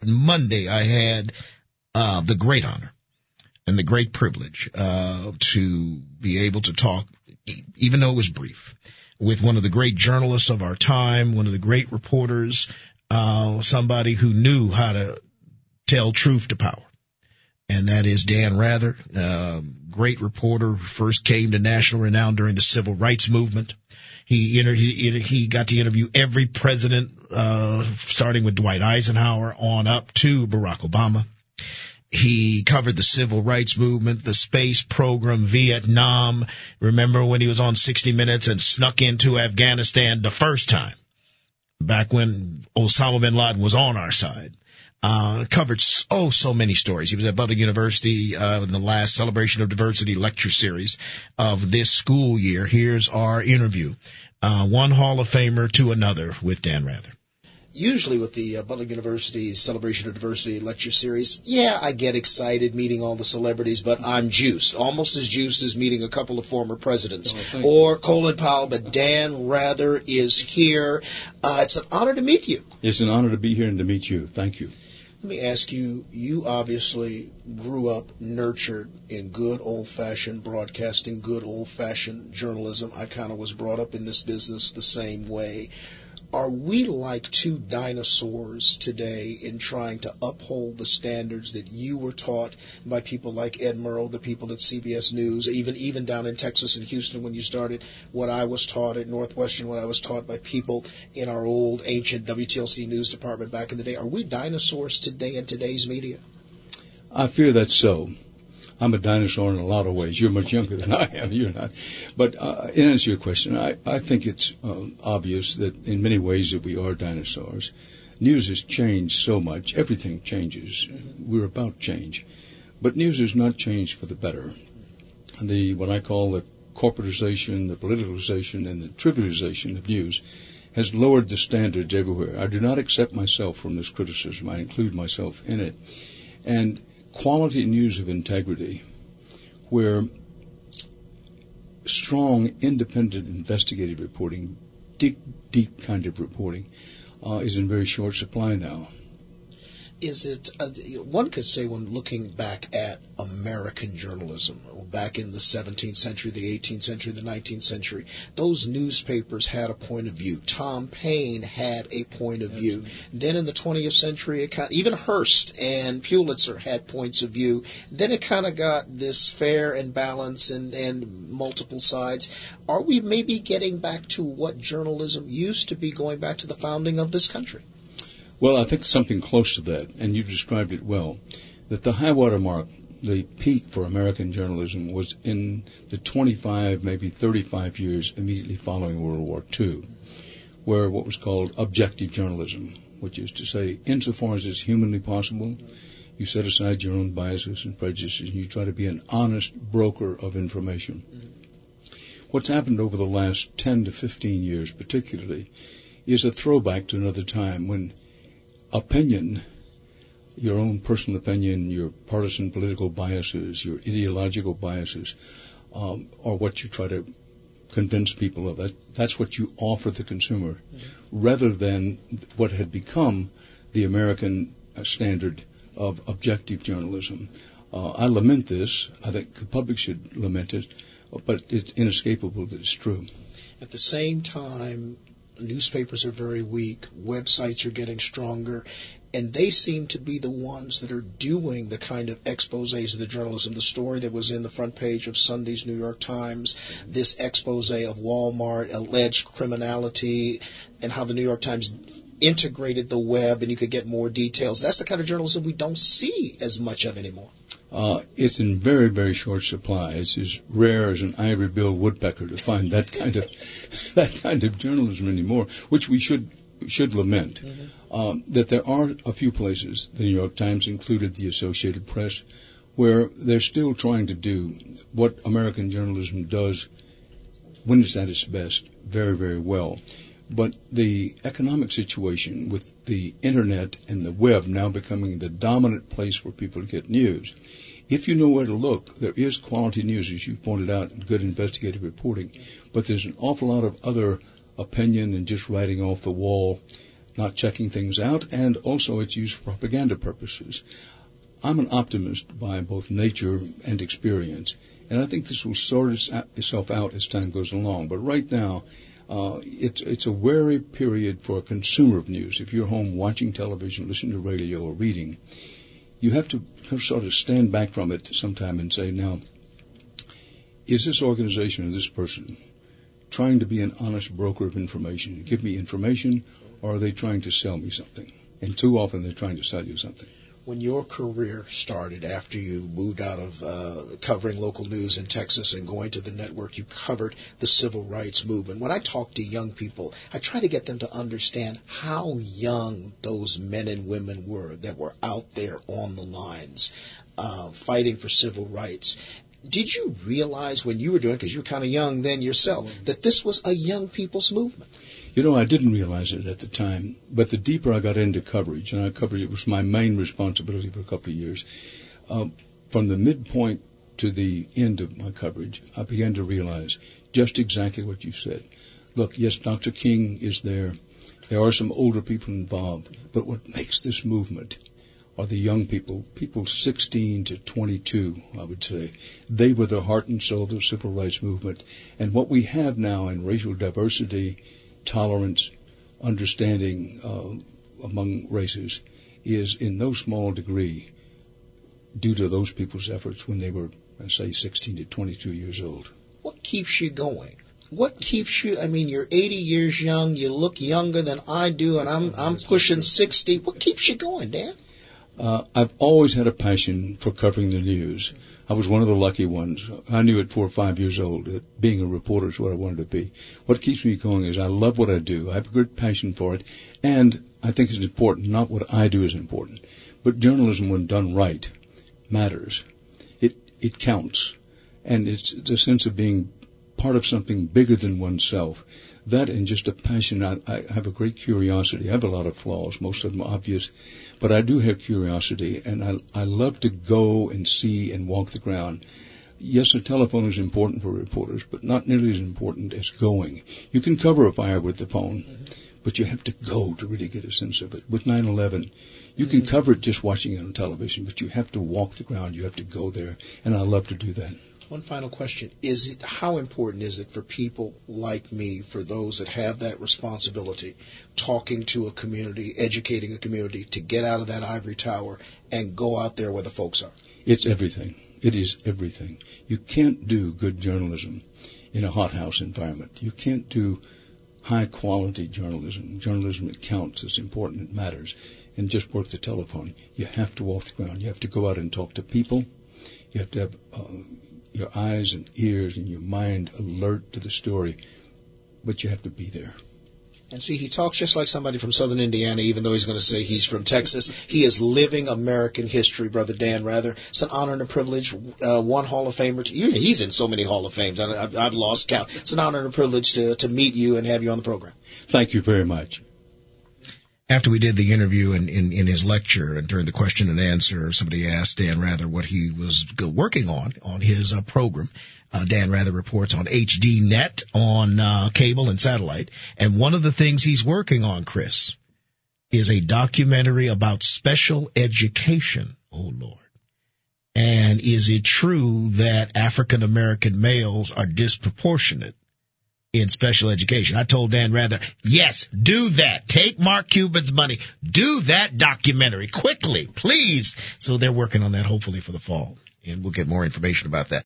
Monday, I had the great honor and the great privilege to be able to talk, even though it was brief, with one of the great journalists of our time, one of the great reporters, somebody who knew how to tell truth to power. And that is Dan Rather, great reporter who first came to national renown during the civil rights movement. He got to interview every president, starting with Dwight Eisenhower on up to Barack Obama. He covered the civil rights movement, the space program, Vietnam. Remember when he was on 60 Minutes and snuck into Afghanistan the first time, back when Osama bin Laden was on our side. Covered so many stories. He was at Butler University in the last Celebration of Diversity lecture series of this school year. Here's our interview, one Hall of Famer to another, with Dan Rather. Usually with the Butler University Celebration of Diversity lecture series, I get excited meeting all the celebrities, but I'm juiced, almost as juiced as meeting a couple of former presidents or Colin Powell, but Dan Rather is here. It's an honor to meet you. It's an honor to be here and to meet you. Thank you. Let me ask you, you obviously grew up nurtured in good old-fashioned broadcasting, good old-fashioned journalism. I kind of was brought up in this business the same way. Are we like two dinosaurs today in trying to uphold the standards that you were taught by people like Ed Murrow, the people at CBS News, even down in Texas and Houston when you started, what I was taught at Northwestern, what I was taught by people in our old ancient WTLC news department back in the day? Are we dinosaurs today in today's media? I fear that's so. I'm a dinosaur in a lot of ways. You're much younger than I am. You're not. But in answer to your question, I think it's obvious that in many ways that we are dinosaurs. News has changed so much. Everything changes. We're about change. But news has not changed for the better. What I call the corporatization, the politicalization, and the trivialization of news has lowered the standards everywhere. I do not accept myself from this criticism. I include myself in it. And quality news of integrity, where strong, independent, investigative reporting, deep kind of reporting, is in very short supply now. Is it, one could say when looking back at American journalism, back in the 17th century, the 18th century, the 19th century, those newspapers had a point of view. Tom Paine had a point of view. Then in the 20th century, even Hearst and Pulitzer had points of view. Then it kind of got this fair and balance and multiple sides. Are we maybe getting back to what journalism used to be, going back to the founding of this country? Well, I think something close to that, and you described it well, that the high water mark, the peak for American journalism was in the 25, maybe 35 years immediately following World War II, where what was called objective journalism, which is to say, insofar as it's humanly possible, you set aside your own biases and prejudices, and you try to be an honest broker of information. What's happened over the last 10 to 15 years particularly is a throwback to another time when opinion, your own personal opinion, your partisan political biases, your ideological biases, are what you try to convince people of. That's what you offer the consumer, rather than what had become the American standard of objective journalism. I lament this. I think the public should lament it, but it's inescapable that it's true. At the same time, newspapers are very weak, websites are getting stronger, and they seem to be the ones that are doing the kind of exposés of the journalism. The story that was in the front page of Sunday's New York Times, this expose of Walmart, alleged criminality, and how the New York Times integrated the web and you could get more details. That's the kind of journalism we don't see as much of anymore. It's in very, very short supply. It's as rare as an ivory-billed woodpecker to find that kind of journalism anymore, which we should lament. That there are a few places, the New York Times included, the Associated Press, where they're still trying to do what American journalism does when it's at its best very, very well. But the economic situation with the Internet and the web now becoming the dominant place where people get news, if you know where to look, there is quality news, as you pointed out, and good investigative reporting, but there's an awful lot of other opinion and just writing off the wall not checking things out, and also it's used for propaganda purposes. I'm an optimist by both nature and experience, and I think this will sort itself out as time goes along. But right now, it's a wary period for a consumer of news. If you're home watching television, listening to radio, or reading, you have to sort of stand back from it sometime and say, now, is this organization or this person trying to be an honest broker of information, give me information, or are they trying to sell me something? And too often they're trying to sell you something. When your career started after you moved out of covering local news in Texas and going to the network, you covered the civil rights movement. When I talk to young people, I try to get them to understand how young those men and women were that were out there on the lines fighting for civil rights. Did you realize when you were doing it, because you were kind of young then yourself, that this was a young people's movement? You know, I didn't realize it at the time, but the deeper I got into coverage, and it was my main responsibility for a couple of years, from the midpoint to the end of my coverage, I began to realize just exactly what you said. Look, yes, Dr. King is there. There are some older people involved, but what makes this movement are the young people 16 to 22, I would say. They were the heart and soul of the civil rights movement. And what we have now in racial diversity, tolerance, understanding among races is in no small degree due to those people's efforts when they were, say, 16 to 22 years old. What keeps you going? What keeps you, you're 80 years young, you look younger than I do, and I'm pushing 60. What keeps you going, Dan? I've always had a passion for covering the news. I was one of the lucky ones. I knew at 4 or 5 years old that being a reporter is what I wanted to be. What keeps me going is I love what I do. I have a great passion for it, and I think it's important. Not what I do is important, but journalism, when done right, matters. It counts, and it's the sense of being part of something bigger than oneself. That and just a passion. I have a great curiosity. I have a lot of flaws, most of them obvious, but I do have curiosity, and I love to go and see and walk the ground. Yes, the telephone is important for reporters, but not nearly as important as going. You can cover a fire with the phone, but you have to go to really get a sense of it. With 9/11, you can cover it just watching it on television, but you have to walk the ground. You have to go there, and I love to do that. One final question. How important is it for people like me, for those that have that responsibility, talking to a community, educating a community, to get out of that ivory tower and go out there where the folks are? It's everything. It is everything. You can't do good journalism in a hothouse environment. You can't do high-quality journalism. Journalism, it counts. It's important. It matters. And just work the telephone. You have to walk the ground. You have to go out and talk to people. You have to have your eyes and ears and your mind alert to the story, but you have to be there. And see, he talks just like somebody from southern Indiana, even though he's going to say he's from Texas. He is living American history, Brother Dan Rather. It's an honor and a privilege. One Hall of Famer. He's in so many Hall of Fames. I've lost count. It's an honor and a privilege to meet you and have you on the program. Thank you very much. After we did the interview in his lecture and during the question and answer, somebody asked Dan Rather what he was working on his program. Dan Rather reports on HDNet on cable and satellite. And one of the things he's working on, Chris, is a documentary about special education. Oh, Lord. And is it true that African American males are disproportionate in special education? I told Dan Rather, yes, do that. Take Mark Cuban's money. Do that documentary quickly, please. So they're working on that hopefully for the fall. And we'll get more information about that.